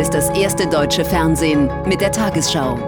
ist das erste deutsche Fernsehen mit der Tagesschau.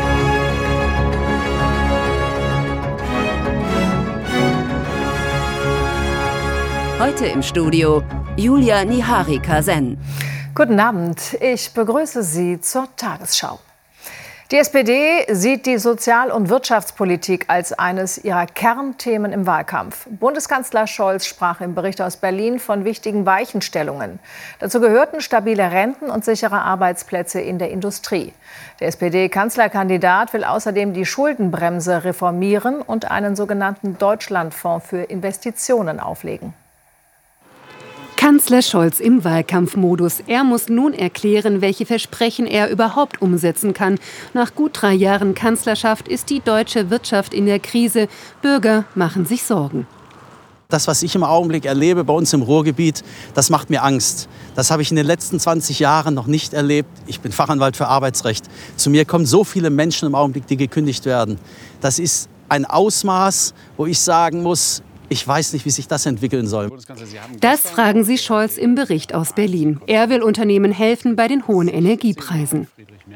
Heute im Studio Julia Niharika-Sen. Guten Abend, ich begrüße Sie zur Tagesschau. Die SPD sieht die Sozial- und Wirtschaftspolitik als eines ihrer Kernthemen im Wahlkampf. Bundeskanzler Scholz sprach im Bericht aus Berlin von wichtigen Weichenstellungen. Dazu gehörten stabile Renten und sichere Arbeitsplätze in der Industrie. Der SPD-Kanzlerkandidat will außerdem die Schuldenbremse reformieren und einen sogenannten Deutschlandfonds für Investitionen auflegen. Kanzler Scholz im Wahlkampfmodus. Er muss nun erklären, welche Versprechen er überhaupt umsetzen kann. Nach gut 3 Jahren Kanzlerschaft ist die deutsche Wirtschaft in der Krise. Bürger machen sich Sorgen. Das, was ich im Augenblick erlebe bei uns im Ruhrgebiet, das macht mir Angst. Das habe ich in den letzten 20 Jahren noch nicht erlebt. Ich bin Fachanwalt für Arbeitsrecht. Zu mir kommen so viele Menschen im Augenblick, die gekündigt werden. Das ist ein Ausmaß, wo ich sagen muss, ich weiß nicht, wie sich das entwickeln soll. Das fragen Sie Scholz im Bericht aus Berlin. Er will Unternehmen helfen bei den hohen Energiepreisen.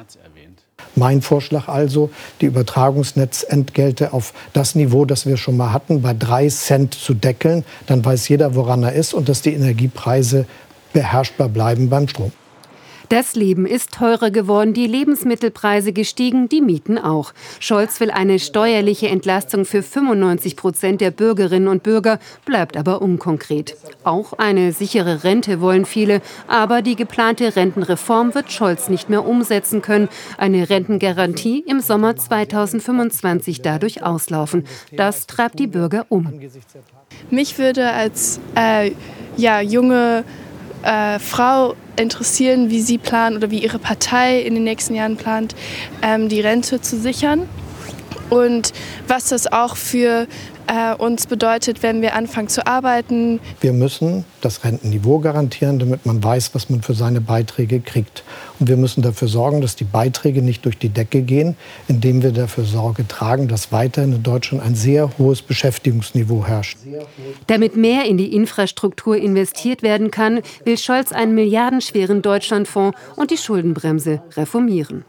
Mein Vorschlag also, die Übertragungsnetzentgelte auf das Niveau, das wir schon mal hatten, bei 3 Cent zu deckeln. Dann weiß jeder, woran er ist und dass die Energiepreise beherrschbar bleiben beim Strom. Das Leben ist teurer geworden, die Lebensmittelpreise gestiegen, die Mieten auch. Scholz will eine steuerliche Entlastung für 95% der Bürgerinnen und Bürger, bleibt aber unkonkret. Auch eine sichere Rente wollen viele, aber die geplante Rentenreform wird Scholz nicht mehr umsetzen können. Eine Rentengarantie im Sommer 2025 dadurch auslaufen. Das treibt die Bürger um. Mich würde als junge Frau interessieren, wie Sie planen oder wie Ihre Partei in den nächsten Jahren plant, die Rente zu sichern und was das auch für uns bedeutet, wenn wir anfangen zu arbeiten. Wir müssen das Rentenniveau garantieren, damit man weiß, was man für seine Beiträge kriegt. Und wir müssen dafür sorgen, dass die Beiträge nicht durch die Decke gehen, indem wir dafür Sorge tragen, dass weiterhin in Deutschland ein sehr hohes Beschäftigungsniveau herrscht. Damit mehr in die Infrastruktur investiert werden kann, will Scholz einen milliardenschweren Deutschlandfonds und die Schuldenbremse reformieren.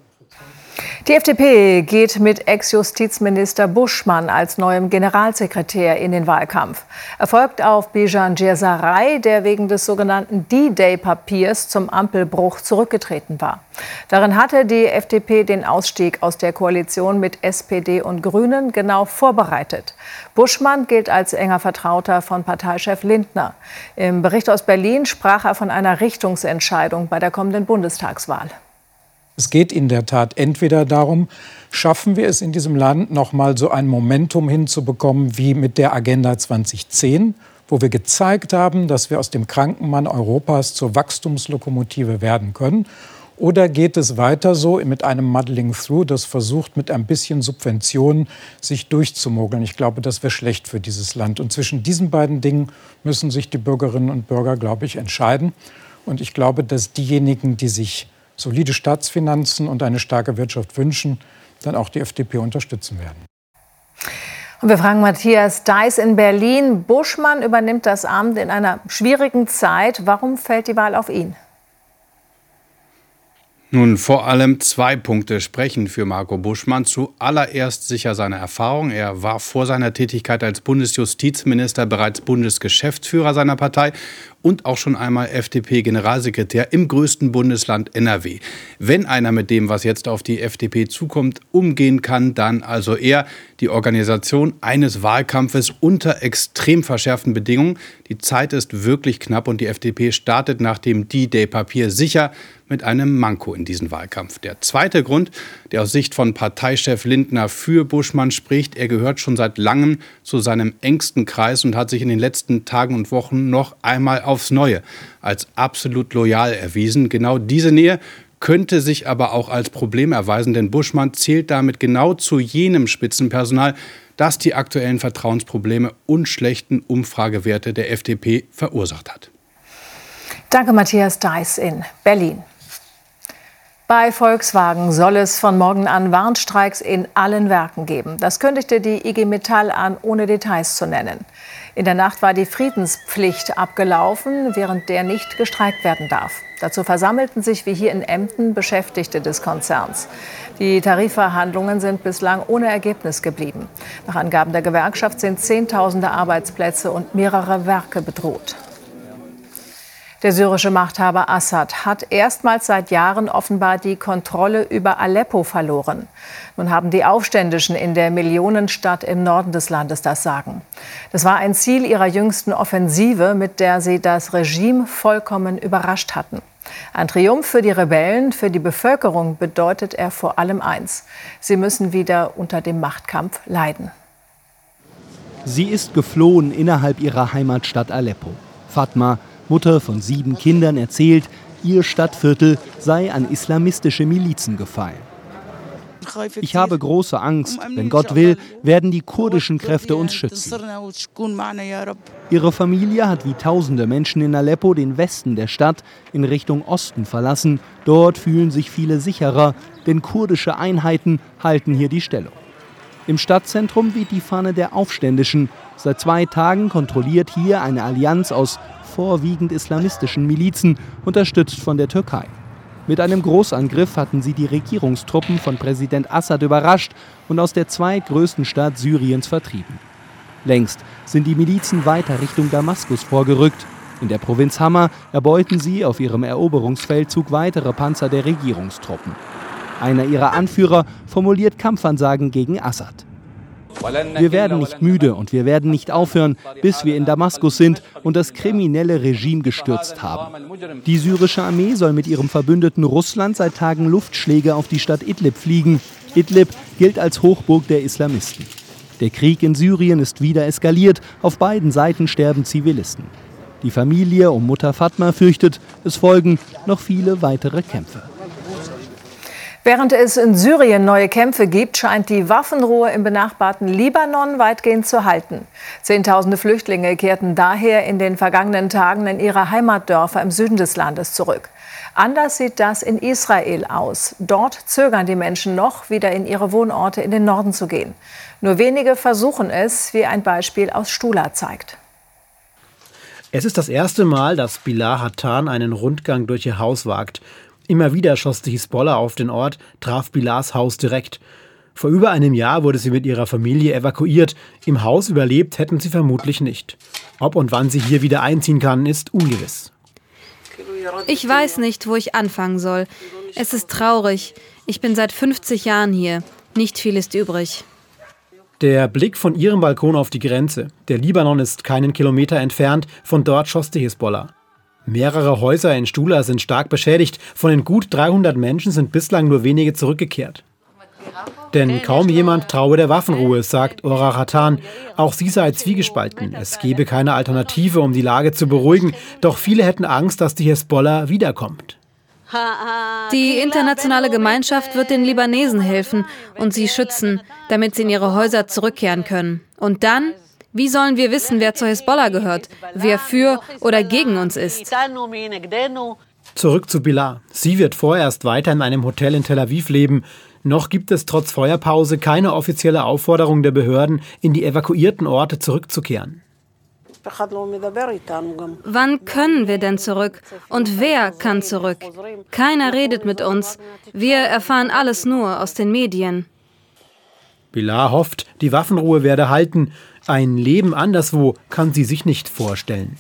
Die FDP geht mit Ex-Justizminister Buschmann als neuem Generalsekretär in den Wahlkampf. Er folgt auf Bijan Djersaray, der wegen des sogenannten D-Day-Papiers zum Ampelbruch zurückgetreten war. Darin hatte die FDP den Ausstieg aus der Koalition mit SPD und Grünen genau vorbereitet. Buschmann gilt als enger Vertrauter von Parteichef Lindner. Im Bericht aus Berlin sprach er von einer Richtungsentscheidung bei der kommenden Bundestagswahl. Es geht in der Tat entweder darum, schaffen wir es in diesem Land, noch mal so ein Momentum hinzubekommen wie mit der Agenda 2010, wo wir gezeigt haben, dass wir aus dem kranken Mann Europas zur Wachstumslokomotive werden können. Oder geht es weiter so mit einem Muddling Through, das versucht, mit ein bisschen Subventionen sich durchzumogeln? Ich glaube, das wäre schlecht für dieses Land. Und zwischen diesen beiden Dingen müssen sich die Bürgerinnen und Bürger, glaube ich, entscheiden. Und ich glaube, dass diejenigen, die sich solide Staatsfinanzen und eine starke Wirtschaft wünschen, dann auch die FDP unterstützen werden. Und wir fragen Matthias Deiß in Berlin. Buschmann übernimmt das Amt in einer schwierigen Zeit. Warum fällt die Wahl auf ihn? Nun, vor allem 2 Punkte sprechen für Marco Buschmann. Zuallererst sicher seine Erfahrung. Er war vor seiner Tätigkeit als Bundesjustizminister bereits Bundesgeschäftsführer seiner Partei und auch schon einmal FDP-Generalsekretär im größten Bundesland NRW. Wenn einer mit dem, was jetzt auf die FDP zukommt, umgehen kann, dann also er. Die Organisation eines Wahlkampfes unter extrem verschärften Bedingungen. Die Zeit ist wirklich knapp und die FDP startet nach dem D-Day-Papier sicher mit einem Manko in diesen Wahlkampf. Der zweite Grund, der aus Sicht von Parteichef Lindner für Buschmann spricht, er gehört schon seit langem zu seinem engsten Kreis und hat sich in den letzten Tagen und Wochen noch einmal aufs Neue als absolut loyal erwiesen. Genau diese Nähe könnte sich aber auch als Problem erweisen, denn Buschmann zählt damit genau zu jenem Spitzenpersonal, das die aktuellen Vertrauensprobleme und schlechten Umfragewerte der FDP verursacht hat. Danke, Matthias Deiß in Berlin. Bei Volkswagen soll es von morgen an Warnstreiks in allen Werken geben. Das kündigte die IG Metall an, ohne Details zu nennen. In der Nacht war die Friedenspflicht abgelaufen, während der nicht gestreikt werden darf. Dazu versammelten sich wie hier in Emden Beschäftigte des Konzerns. Die Tarifverhandlungen sind bislang ohne Ergebnis geblieben. Nach Angaben der Gewerkschaft sind Zehntausende Arbeitsplätze und mehrere Werke bedroht. Der syrische Machthaber Assad hat erstmals seit Jahren offenbar die Kontrolle über Aleppo verloren. Nun haben die Aufständischen in der Millionenstadt im Norden des Landes das Sagen. Das war ein Ziel ihrer jüngsten Offensive, mit der sie das Regime vollkommen überrascht hatten. Ein Triumph für die Rebellen, für die Bevölkerung bedeutet er vor allem eins: Sie müssen wieder unter dem Machtkampf leiden. Sie ist geflohen innerhalb ihrer Heimatstadt Aleppo. Fatma, Mutter von 7 Kindern, erzählt, ihr Stadtviertel sei an islamistische Milizen gefallen. Ich habe große Angst. Wenn Gott will, werden die kurdischen Kräfte uns schützen. Ihre Familie hat wie tausende Menschen in Aleppo den Westen der Stadt in Richtung Osten verlassen. Dort fühlen sich viele sicherer, denn kurdische Einheiten halten hier die Stellung. Im Stadtzentrum weht die Fahne der Aufständischen. Seit 2 Tagen kontrolliert hier eine Allianz aus vorwiegend islamistischen Milizen, unterstützt von der Türkei. Mit einem Großangriff hatten sie die Regierungstruppen von Präsident Assad überrascht und aus der zweitgrößten Stadt Syriens vertrieben. Längst sind die Milizen weiter Richtung Damaskus vorgerückt. In der Provinz Hama erbeuten sie auf ihrem Eroberungsfeldzug weitere Panzer der Regierungstruppen. Einer ihrer Anführer formuliert Kampfansagen gegen Assad. Wir werden nicht müde und wir werden nicht aufhören, bis wir in Damaskus sind und das kriminelle Regime gestürzt haben. Die syrische Armee soll mit ihrem Verbündeten Russland seit Tagen Luftschläge auf die Stadt Idlib fliegen. Idlib gilt als Hochburg der Islamisten. Der Krieg in Syrien ist wieder eskaliert, auf beiden Seiten sterben Zivilisten. Die Familie um Mutter Fatma fürchtet, es folgen noch viele weitere Kämpfe. Während es in Syrien neue Kämpfe gibt, scheint die Waffenruhe im benachbarten Libanon weitgehend zu halten. Zehntausende Flüchtlinge kehrten daher in den vergangenen Tagen in ihre Heimatdörfer im Süden des Landes zurück. Anders sieht das in Israel aus. Dort zögern die Menschen noch, wieder in ihre Wohnorte in den Norden zu gehen. Nur wenige versuchen es, wie ein Beispiel aus Stula zeigt. Es ist das erste Mal, dass Bilal Hattan einen Rundgang durch ihr Haus wagt. Immer wieder schoss die Hisbollah auf den Ort, traf Bilals Haus direkt. Vor über einem Jahr wurde sie mit ihrer Familie evakuiert. Im Haus überlebt hätten sie vermutlich nicht. Ob und wann sie hier wieder einziehen kann, ist ungewiss. Ich weiß nicht, wo ich anfangen soll. Es ist traurig. Ich bin seit 50 Jahren hier. Nicht viel ist übrig. Der Blick von ihrem Balkon auf die Grenze. Der Libanon ist keinen Kilometer entfernt. Von dort schoss die Hisbollah. Mehrere Häuser in Stula sind stark beschädigt. Von den gut 300 Menschen sind bislang nur wenige zurückgekehrt. Denn kaum jemand traue der Waffenruhe, sagt Ora Hattan. Auch sie sei zwiegespalten. Es gebe keine Alternative, um die Lage zu beruhigen. Doch viele hätten Angst, dass die Hisbollah wiederkommt. Die internationale Gemeinschaft wird den Libanesen helfen und sie schützen, damit sie in ihre Häuser zurückkehren können. Und dann? Wie sollen wir wissen, wer zur Hisbollah gehört, wer für oder gegen uns ist? Zurück zu Bilal. Sie wird vorerst weiter in einem Hotel in Tel Aviv leben. Noch gibt es trotz Feuerpause keine offizielle Aufforderung der Behörden, in die evakuierten Orte zurückzukehren. Wann können wir denn zurück? Und wer kann zurück? Keiner redet mit uns. Wir erfahren alles nur aus den Medien. Bilal hofft, die Waffenruhe werde halten. Ein Leben anderswo kann sie sich nicht vorstellen.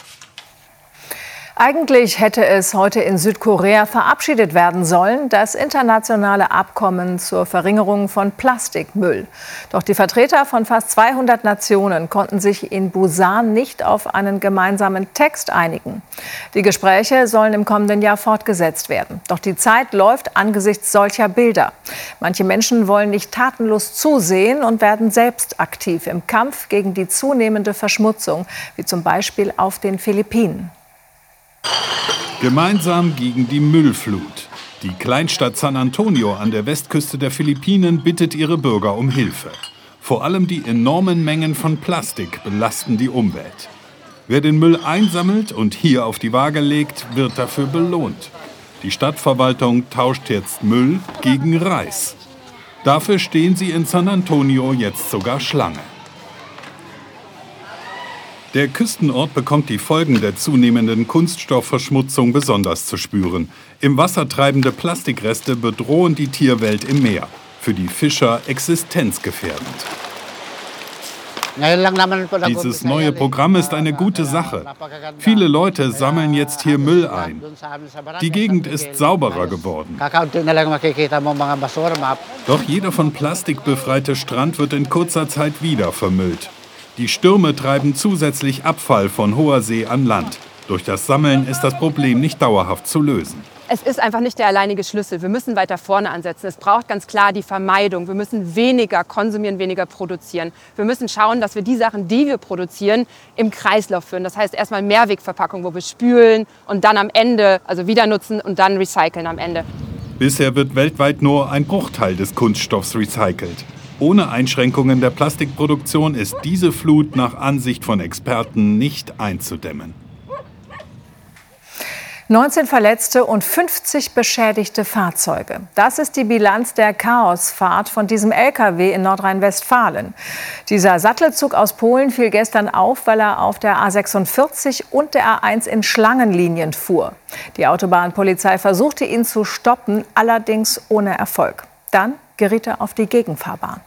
Eigentlich hätte es heute in Südkorea verabschiedet werden sollen, das internationale Abkommen zur Verringerung von Plastikmüll. Doch die Vertreter von fast 200 Nationen konnten sich in Busan nicht auf einen gemeinsamen Text einigen. Die Gespräche sollen im kommenden Jahr fortgesetzt werden. Doch die Zeit läuft angesichts solcher Bilder. Manche Menschen wollen nicht tatenlos zusehen und werden selbst aktiv im Kampf gegen die zunehmende Verschmutzung, wie zum Beispiel auf den Philippinen. Gemeinsam gegen die Müllflut. Die Kleinstadt San Antonio an der Westküste der Philippinen bittet ihre Bürger um Hilfe. Vor allem die enormen Mengen von Plastik belasten die Umwelt. Wer den Müll einsammelt und hier auf die Waage legt, wird dafür belohnt. Die Stadtverwaltung tauscht jetzt Müll gegen Reis. Dafür stehen sie in San Antonio jetzt sogar Schlange. Der Küstenort bekommt die Folgen der zunehmenden Kunststoffverschmutzung besonders zu spüren. Im Wasser treibende Plastikreste bedrohen die Tierwelt im Meer. Für die Fischer existenzgefährdend. Dieses neue Programm ist eine gute Sache. Viele Leute sammeln jetzt hier Müll ein. Die Gegend ist sauberer geworden. Doch jeder von Plastik befreite Strand wird in kurzer Zeit wieder vermüllt. Die Stürme treiben zusätzlich Abfall von hoher See an Land. Durch das Sammeln ist das Problem nicht dauerhaft zu lösen. Es ist einfach nicht der alleinige Schlüssel. Wir müssen weiter vorne ansetzen. Es braucht ganz klar die Vermeidung. Wir müssen weniger konsumieren, weniger produzieren. Wir müssen schauen, dass wir die Sachen, die wir produzieren, im Kreislauf führen. Das heißt erstmal Mehrwegverpackung, wo wir spülen und dann am Ende, also wieder nutzen und dann recyceln am Ende. Bisher wird weltweit nur ein Bruchteil des Kunststoffs recycelt. Ohne Einschränkungen der Plastikproduktion ist diese Flut nach Ansicht von Experten nicht einzudämmen. 19 Verletzte und 50 beschädigte Fahrzeuge. Das ist die Bilanz der Chaosfahrt von diesem LKW in Nordrhein-Westfalen. Dieser Sattelzug aus Polen fiel gestern auf, weil er auf der A46 und der A1 in Schlangenlinien fuhr. Die Autobahnpolizei versuchte ihn zu stoppen, allerdings ohne Erfolg. Dann geriet er auf die Gegenfahrbahn.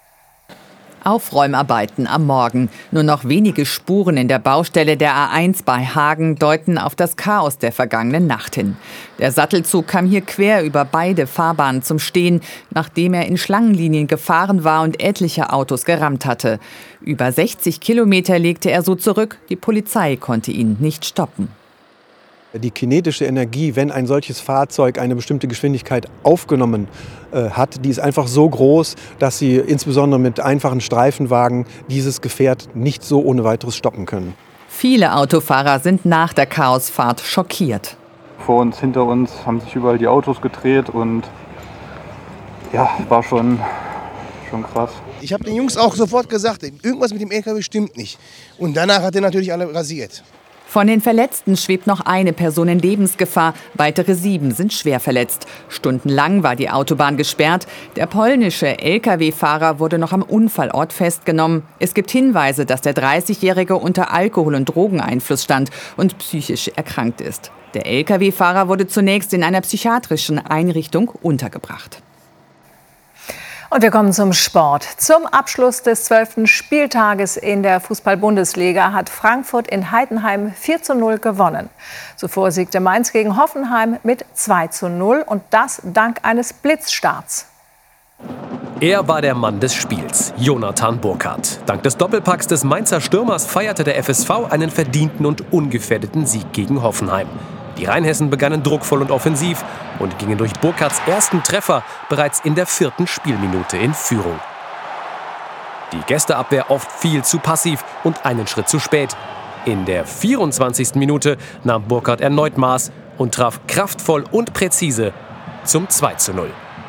Aufräumarbeiten am Morgen. Nur noch wenige Spuren in der Baustelle der A1 bei Hagen deuten auf das Chaos der vergangenen Nacht hin. Der Sattelzug kam hier quer über beide Fahrbahnen zum Stehen, nachdem er in Schlangenlinien gefahren war und etliche Autos gerammt hatte. Über 60 Kilometer legte er so zurück. Die Polizei konnte ihn nicht stoppen. Die kinetische Energie, wenn ein solches Fahrzeug eine bestimmte Geschwindigkeit aufgenommen hat, die ist einfach so groß, dass sie insbesondere mit einfachen Streifenwagen dieses Gefährt nicht so ohne weiteres stoppen können. Viele Autofahrer sind nach der Chaosfahrt schockiert. Vor uns, hinter uns haben sich überall die Autos gedreht und ja, war schon krass. Ich habe den Jungs auch sofort gesagt, irgendwas mit dem LKW stimmt nicht. Und danach hat er natürlich alle rasiert. Von den Verletzten schwebt noch eine Person in Lebensgefahr. Weitere 7 sind schwer verletzt. Stundenlang war die Autobahn gesperrt. Der polnische Lkw-Fahrer wurde noch am Unfallort festgenommen. Es gibt Hinweise, dass der 30-Jährige unter Alkohol- und Drogeneinfluss stand und psychisch erkrankt ist. Der Lkw-Fahrer wurde zunächst in einer psychiatrischen Einrichtung untergebracht. Und wir kommen zum Sport. Zum Abschluss des 12. Spieltages in der Fußball-Bundesliga hat Frankfurt in Heidenheim 4:0 gewonnen. Zuvor siegte Mainz gegen Hoffenheim mit 2:0 und das dank eines Blitzstarts. Er war der Mann des Spiels, Jonathan Burkardt. Dank des Doppelpacks des Mainzer Stürmers feierte der FSV einen verdienten und ungefährdeten Sieg gegen Hoffenheim. Die Rheinhessen begannen druckvoll und offensiv und gingen durch Burkardts ersten Treffer bereits in der 4. Spielminute in Führung. Die Gästeabwehr oft viel zu passiv und einen Schritt zu spät. In der 24. Minute nahm Burkardt erneut Maß und traf kraftvoll und präzise zum 2:0.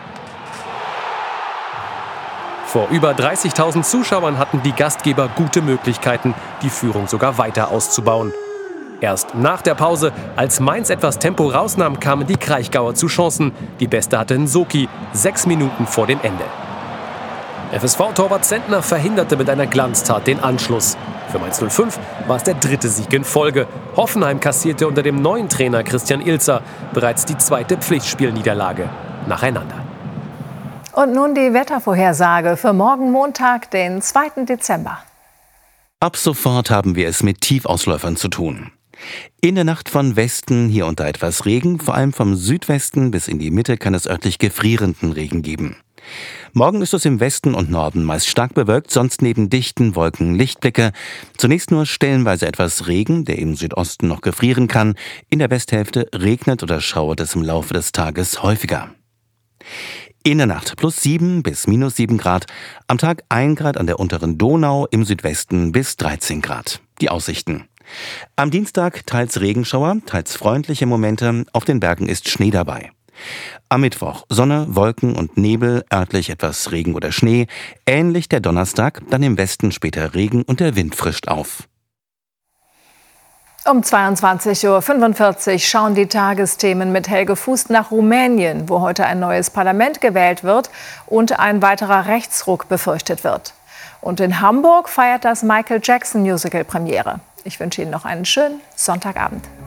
Vor über 30.000 Zuschauern hatten die Gastgeber gute Möglichkeiten, die Führung sogar weiter auszubauen. Erst nach der Pause, als Mainz etwas Tempo rausnahm, kamen die Kraichgauer zu Chancen. Die beste hatte Nsoki 6 Minuten vor dem Ende. FSV-Torwart Zentner verhinderte mit einer Glanztat den Anschluss. Für Mainz 05 war es der 3. Sieg in Folge. Hoffenheim kassierte unter dem neuen Trainer Christian Ilzer bereits die 2. Pflichtspielniederlage nacheinander. Und nun die Wettervorhersage für morgen Montag, den 2. Dezember. Ab sofort haben wir es mit Tiefausläufern zu tun. In der Nacht von Westen hier und da etwas Regen, vor allem vom Südwesten bis in die Mitte kann es örtlich gefrierenden Regen geben. Morgen ist es im Westen und Norden meist stark bewölkt, sonst neben dichten Wolken Lichtblicke. Zunächst nur stellenweise etwas Regen, der im Südosten noch gefrieren kann. In der Westhälfte regnet oder schauert es im Laufe des Tages häufiger. In der Nacht +7 bis -7 Grad, am Tag 1 Grad an der unteren Donau, im Südwesten bis 13 Grad. Die Aussichten. Am Dienstag teils Regenschauer, teils freundliche Momente, auf den Bergen ist Schnee dabei. Am Mittwoch Sonne, Wolken und Nebel, örtlich etwas Regen oder Schnee, ähnlich der Donnerstag, dann im Westen später Regen und der Wind frischt auf. Um 22:45 Uhr schauen die Tagesthemen mit Helge Fußt nach Rumänien, wo heute ein neues Parlament gewählt wird und ein weiterer Rechtsruck befürchtet wird. Und in Hamburg feiert das Michael Jackson Musical Premiere. Ich wünsche Ihnen noch einen schönen Sonntagabend.